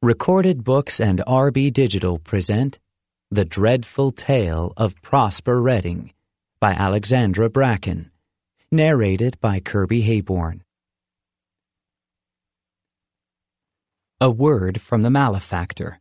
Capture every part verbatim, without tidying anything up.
Recorded Books and R B Digital present The Dreadful Tale of Prosper Redding by Alexandra Bracken, narrated by Kirby Hayborn. A Word from the Malefactor.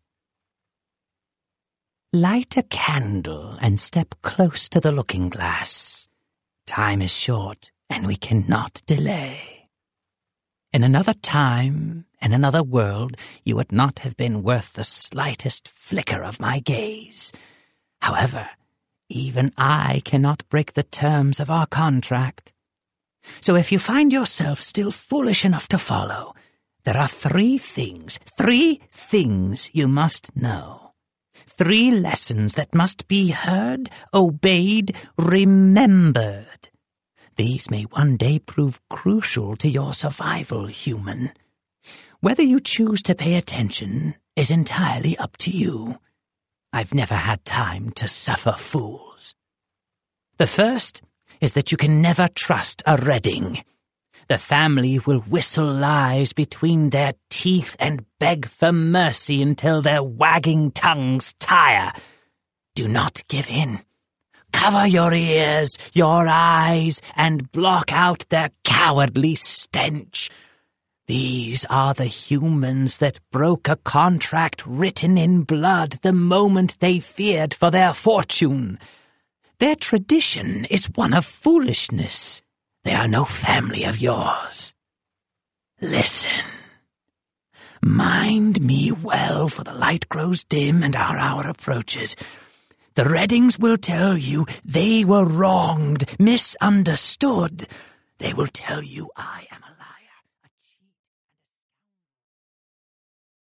Light a candle and step close to the looking-glass. Time is short, and we cannot delay. In another time, in another world, you would not have been worth the slightest flicker of my gaze. However, even I cannot break the terms of our contract. So if you find yourself still foolish enough to follow, there are three things, three things you must know. Three lessons that must be heard, obeyed, remembered. These may one day prove crucial to your survival, human. Whether you choose to pay attention is entirely up to you. I've never had time to suffer fools. The first is that you can never trust a Redding. The family will whistle lies between their teeth and beg for mercy until their wagging tongues tire. Do not give in. Cover your ears, your eyes, and block out their cowardly stench. These are the humans that broke a contract written in blood the moment they feared for their fortune. Their tradition is one of foolishness. They are no family of yours. Listen. Mind me well, for the light grows dim and our hour approaches. The Reddings will tell you they were wronged, misunderstood. They will tell you I am